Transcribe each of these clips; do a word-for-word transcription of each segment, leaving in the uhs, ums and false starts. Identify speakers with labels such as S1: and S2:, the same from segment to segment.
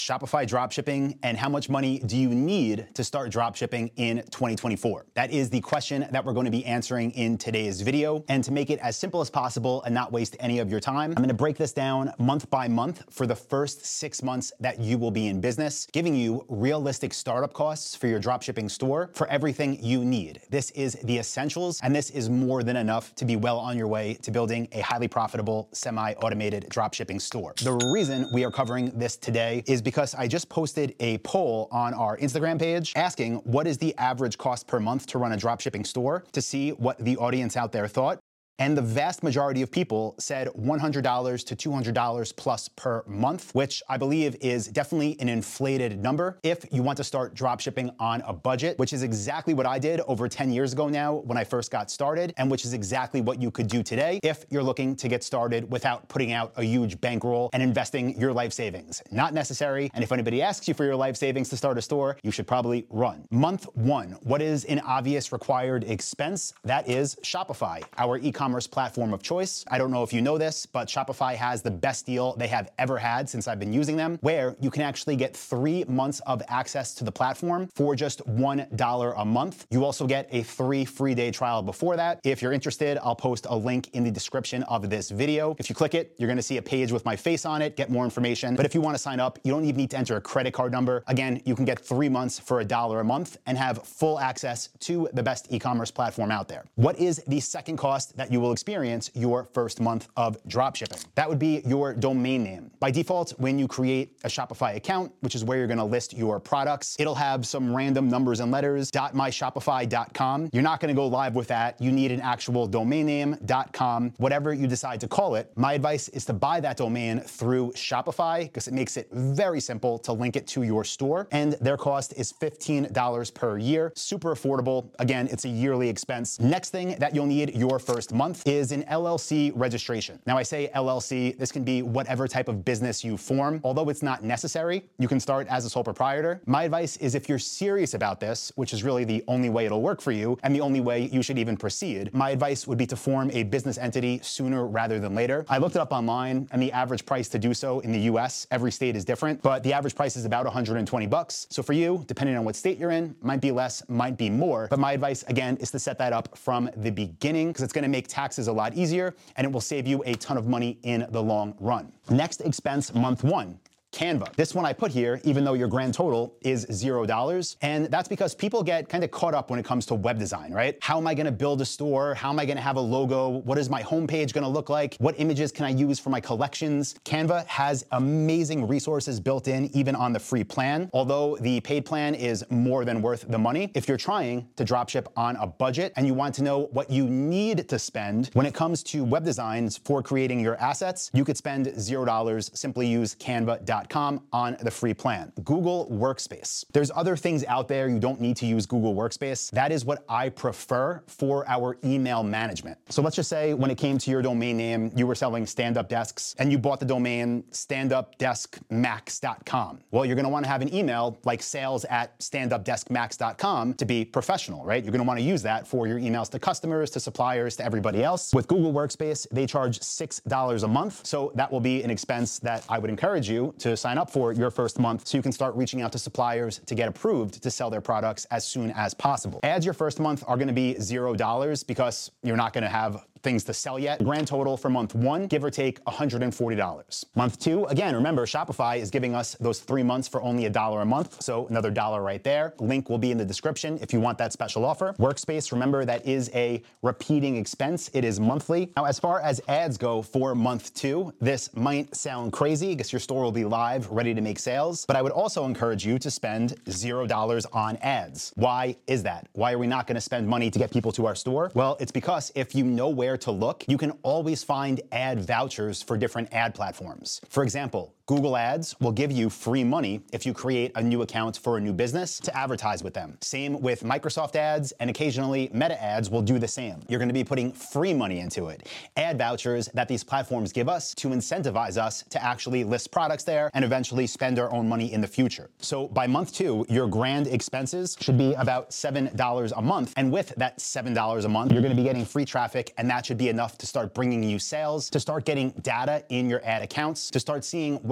S1: Shopify dropshipping, and how much money do you need to start dropshipping in twenty twenty-four? That is the question that we're going to be answering in today's video. And to make it as simple as possible and not waste any of your time, I'm going to break this down month by month for the first six months that you will be in business, giving you realistic startup costs for your dropshipping store for everything you need. This is the essentials, and this is more than enough to be well on your way to building a highly profitable, semi-automated dropshipping store. The reason we are covering this today is because because I just posted a poll on our Instagram page asking what is the average cost per month to run a dropshipping store to see what the audience out there thought. And the vast majority of people said one hundred dollars to two hundred dollars plus per month, which I believe is definitely an inflated number if you want to start dropshipping on a budget, which is exactly what I did over ten years ago now when I first got started, and which is exactly what you could do today if you're looking to get started without putting out a huge bankroll and investing your life savings. Not necessary, and if anybody asks you for your life savings to start a store, you should probably run. Month one, what is an obvious required expense? That is Shopify, our e-commerce platform of choice. I don't know if you know this, but Shopify has the best deal they have ever had since I've been using them, where you can actually get three months of access to the platform for just one dollar a month. You also get a three free day trial before that. If you're interested, I'll post a link in the description of this video. If you click it, you're gonna see a page with my face on it, get more information. But if you wanna sign up, you don't even need to enter a credit card number. Again, you can get three months for a dollar a month and have full access to the best e-commerce platform out there. What is the second cost that you will experience your first month of dropshipping? That would be your domain name. By default, when you create a Shopify account, which is where you're gonna list your products, it'll have some random numbers and letters, .myshopify dot com. You're not gonna go live with that. You need an actual domain name, .com, whatever you decide to call it. My advice is to buy that domain through Shopify because it makes it very simple to link it to your store, and their cost is fifteen dollars per year. Super affordable. Again, it's a yearly expense. Next thing that you'll need your first month is an L L C registration. Now I say L L C, this can be whatever type of business you form. Although it's not necessary, you can start as a sole proprietor. My advice is if you're serious about this, which is really the only way it'll work for you and the only way you should even proceed, my advice would be to form a business entity sooner rather than later. I looked it up online, and the average price to do so in the U S, every state is different, but the average price is about one hundred twenty bucks. So for you, depending on what state you're in, might be less, might be more. But my advice, again, is to set that up from the beginning because it's gonna make taxes a lot easier, and it will save you a ton of money in the long run. Next expense, month one. Canva. This one I put here, even though your grand total is zero dollars. And that's because people get kind of caught up when it comes to web design, right? How am I gonna build a store? How am I gonna have a logo? What is my homepage gonna look like? What images can I use for my collections? Canva has amazing resources built in, even on the free plan. Although the paid plan is more than worth the money. If you're trying to dropship on a budget and you want to know what you need to spend when it comes to web designs for creating your assets, you could spend zero dollars. Simply use canva dot com on the free plan. Google Workspace. There's other things out there. You don't need to use Google Workspace. That is what I prefer for our email management. So let's just say when it came to your domain name, you were selling stand-up desks and you bought the domain stand up desk max dot com. Well, you're gonna wanna have an email like sales at stand up desk max dot com to be professional, right? You're gonna wanna use that for your emails to customers, to suppliers, to everybody else. With Google Workspace, they charge six dollars a month. So that will be an expense that I would encourage you to sign up for your first month so you can start reaching out to suppliers to get approved to sell their products as soon as possible. Ads your first month are gonna be zero dollars because you're not gonna have things to sell yet. Grand total for month one, give or take one hundred forty dollars. Month two, again, remember Shopify is giving us those three months for only a dollar a month, so another dollar right there. Link will be in the description if you want that special offer. Workspace, remember that is a repeating expense. It is monthly. Now, as far as ads go for month two, this might sound crazy because your store will be live, ready to make sales, but I would also encourage you to spend zero dollars on ads. Why is that? Why are we not gonna spend money to get people to our store? Well, it's because if you know where to look, you can always find ad vouchers for different ad platforms. For example, Google Ads will give you free money if you create a new account for a new business to advertise with them. Same with Microsoft Ads, and occasionally Meta Ads will do the same. You're gonna be putting free money into it. Ad vouchers that these platforms give us to incentivize us to actually list products there and eventually spend our own money in the future. So by month two, your grand expenses should be about seven dollars a month. And with that seven dollars a month, you're gonna be getting free traffic, and that should be enough to start bringing you sales, to start getting data in your ad accounts, to start seeing what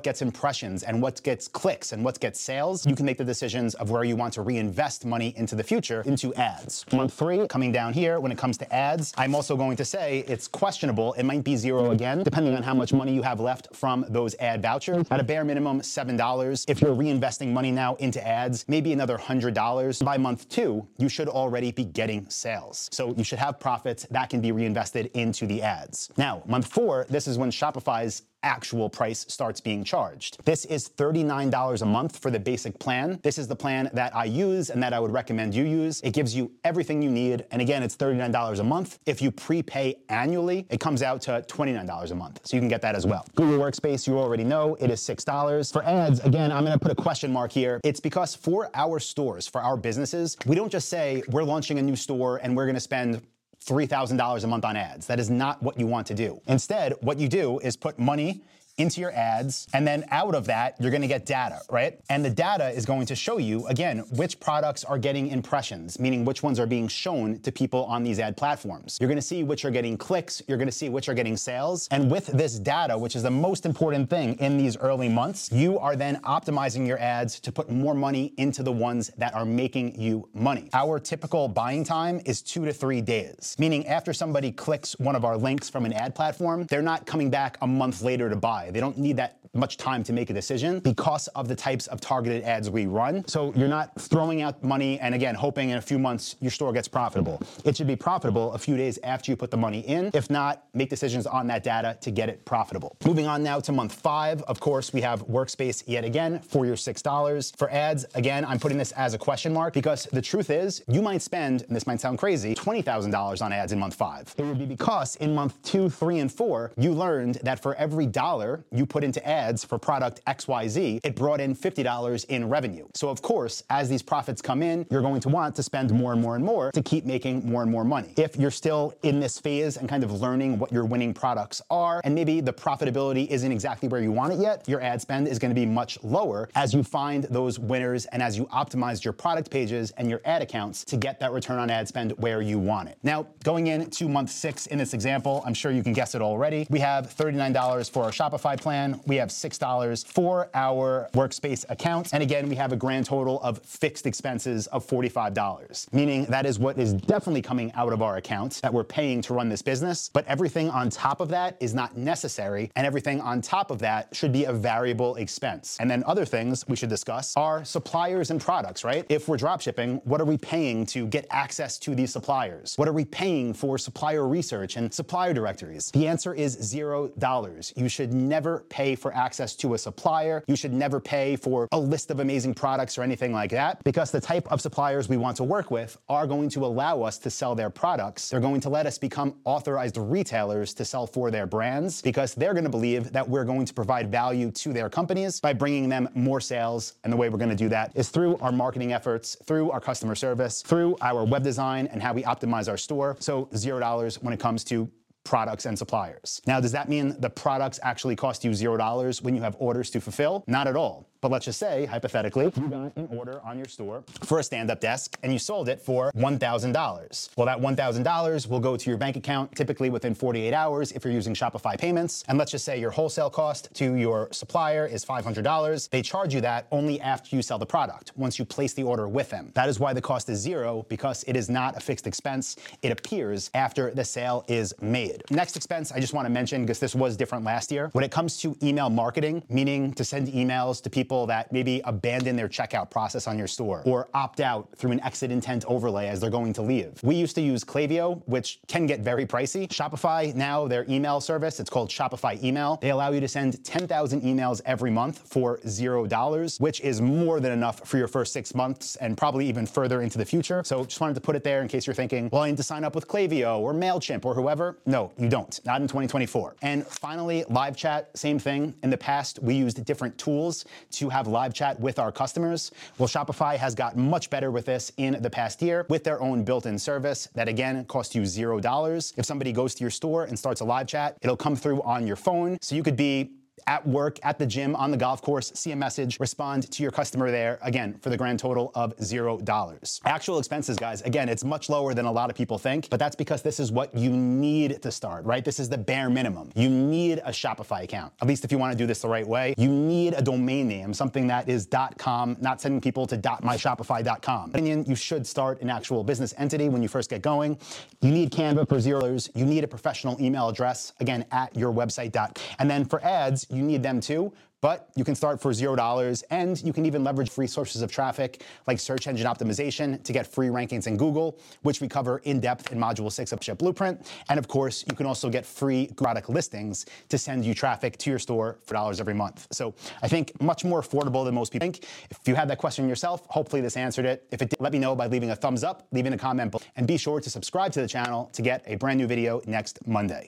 S1: what gets impressions and what gets clicks and what gets sales, you can make the decisions of where you want to reinvest money into the future into ads. Month three, coming down here, when it comes to ads, I'm also going to say it's questionable. It might be zero again, depending on how much money you have left from those ad vouchers. At a bare minimum, seven dollars. If you're reinvesting money now into ads, maybe another one hundred dollars. By month two, you should already be getting sales. So you should have profits that can be reinvested into the ads. Now, month four, this is when Shopify's actual price starts being charged. This is thirty-nine dollars a month for the basic plan. This is the plan that I use and that I would recommend you use. It gives you everything you need. And again, it's thirty-nine dollars a month. If you prepay annually, it comes out to twenty-nine dollars a month. So you can get that as well. Google Workspace, you already know, it is six dollars. For ads, again, I'm gonna put a question mark here. It's because for our stores, for our businesses, we don't just say we're launching a new store and we're gonna spend three thousand dollars a month on ads. That is not what you want to do. Instead, what you do is put money into your ads, and then out of that, you're gonna get data, right? And the data is going to show you, again, which products are getting impressions, meaning which ones are being shown to people on these ad platforms. You're gonna see which are getting clicks, you're gonna see which are getting sales, and with this data, which is the most important thing in these early months, you are then optimizing your ads to put more money into the ones that are making you money. Our typical buying time is two to three days, meaning after somebody clicks one of our links from an ad platform, they're not coming back a month later to buy. They don't need that much time to make a decision because of the types of targeted ads we run. So you're not throwing out money and again, hoping in a few months your store gets profitable. It should be profitable a few days after you put the money in. If not, make decisions on that data to get it profitable. Moving on now to month five, of course, we have Workspace yet again for your six dollars. For ads, again, I'm putting this as a question mark because the truth is you might spend, and this might sound crazy, twenty thousand dollars on ads in month five. It would be because in month two, three, and four, you learned that for every dollar you put into ads for product X Y Z, it brought in fifty dollars in revenue. So of course, as these profits come in, you're going to want to spend more and more and more to keep making more and more money. If you're still in this phase and kind of learning what your winning products are, and maybe the profitability isn't exactly where you want it yet, your ad spend is going to be much lower as you find those winners and as you optimize your product pages and your ad accounts to get that return on ad spend where you want it. Now, going into month six in this example, I'm sure you can guess it already. We have thirty-nine dollars for our Shopify plan. We have six dollars for our Workspace account. And again, we have a grand total of fixed expenses of forty-five dollars, meaning that is what is definitely coming out of our account that we're paying to run this business. But everything on top of that is not necessary. And everything on top of that should be a variable expense. And then other things we should discuss are suppliers and products, right? If we're dropshipping, what are we paying to get access to these suppliers? What are we paying for supplier research and supplier directories? The answer is zero dollars. You should never pay for access to a supplier. You should never pay for a list of amazing products or anything like that, because the type of suppliers we want to work with are going to allow us to sell their products. They're going to let us become authorized retailers to sell for their brands because they're going to believe that we're going to provide value to their companies by bringing them more sales. And the way we're going to do that is through our marketing efforts, through our customer service, through our web design and how we optimize our store. So zero dollars when it comes to products and suppliers. Now, does that mean the products actually cost you zero dollars when you have orders to fulfill? Not at all. But let's just say, hypothetically, you got an order on your store for a stand-up desk and you sold it for one thousand dollars. Well, that one thousand dollars will go to your bank account typically within forty-eight hours if you're using Shopify payments. And let's just say your wholesale cost to your supplier is five hundred dollars. They charge you that only after you sell the product, once you place the order with them. That is why the cost is zero, because it is not a fixed expense. It appears after the sale is made. Next expense I just want to mention, because this was different last year. When it comes to email marketing, meaning to send emails to people that maybe abandon their checkout process on your store or opt out through an exit intent overlay as they're going to leave. We used to use Klaviyo, which can get very pricey. Shopify, now their email service, it's called Shopify Email. They allow you to send ten thousand emails every month for zero dollars, which is more than enough for your first six months and probably even further into the future. So just wanted to put it there in case you're thinking, well, I need to sign up with Klaviyo or MailChimp or whoever. No, you don't. Not in twenty twenty-four. And finally, live chat, same thing. In the past, we used different tools to have live chat with our customers. Well, Shopify has gotten much better with this in the past year with their own built-in service that, again, costs you zero dollars. If somebody goes to your store and starts a live chat, it'll come through on your phone. So you could be at work, at the gym, on the golf course, see a message, respond to your customer there, again, for the grand total of zero dollars. Actual expenses, guys, again, it's much lower than a lot of people think, but that's because this is what you need to start, right? This is the bare minimum. You need a Shopify account, at least if you want to do this the right way. You need a domain name, something that is .com, not sending people to .my shopify dot com. In my opinion, you should start an actual business entity when you first get going. You need Canva for zero dollars. You need a professional email address, again, at your website. And then for ads, you need them too, but you can start for zero dollars, and you can even leverage free sources of traffic like search engine optimization to get free rankings in Google, which we cover in depth in Module six of Dropship Blueprint. And of course, you can also get free product listings to send you traffic to your store for dollars every month. So I think much more affordable than most people think. If you had that question yourself, hopefully this answered it. If it did, let me know by leaving a thumbs up, leaving a comment below, and be sure to subscribe to the channel to get a brand new video next Monday.